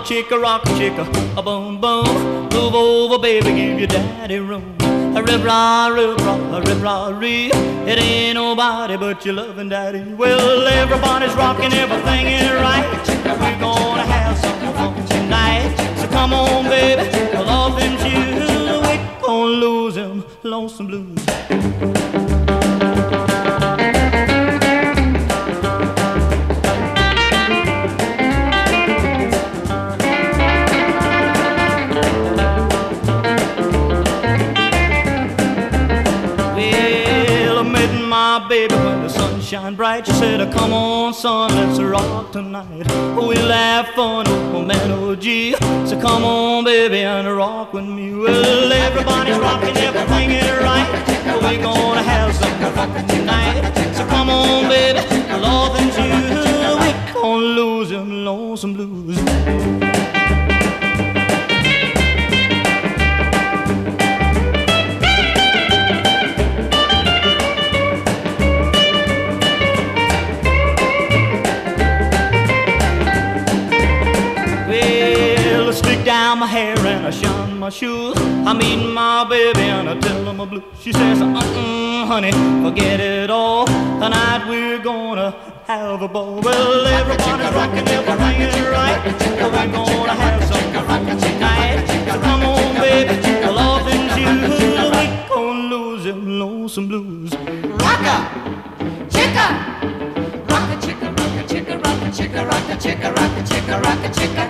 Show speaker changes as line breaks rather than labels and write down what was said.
a boom boom. Move over, baby, give your daddy room. A rib-rah, rib-rah, rib-rah-ree. It ain't nobody but your loving daddy. Well, everybody's rocking, everything is right. We're gonna have some fun tonight. So come on, baby, pull off them shoes. We're gonna lose them lonesome blues. My baby, when the sun shine bright, she said, come on, son, let's rock tonight. We'll have fun on melody. So come on, baby, and rock with me. Well, everybody's rocking, everything is right. We're gonna have some fun tonight. So come on, baby, love and you. We're gonna lose them lonesome blues. Down my hair and I shine my shoes. I meet my baby and I tell her my blues. She says, honey, forget it all. Tonight we're gonna have a ball. Well, everybody's rocking, everything is right. We're gonna have some fun tonight. So come on, baby, love and shoes. We're gonna lose them lonesome blues.
Rocka, chicka, rocka, chicka, rocka, chicka, rocka, chicka, rocka, chicka, rocka, chicka, rocka, chicka.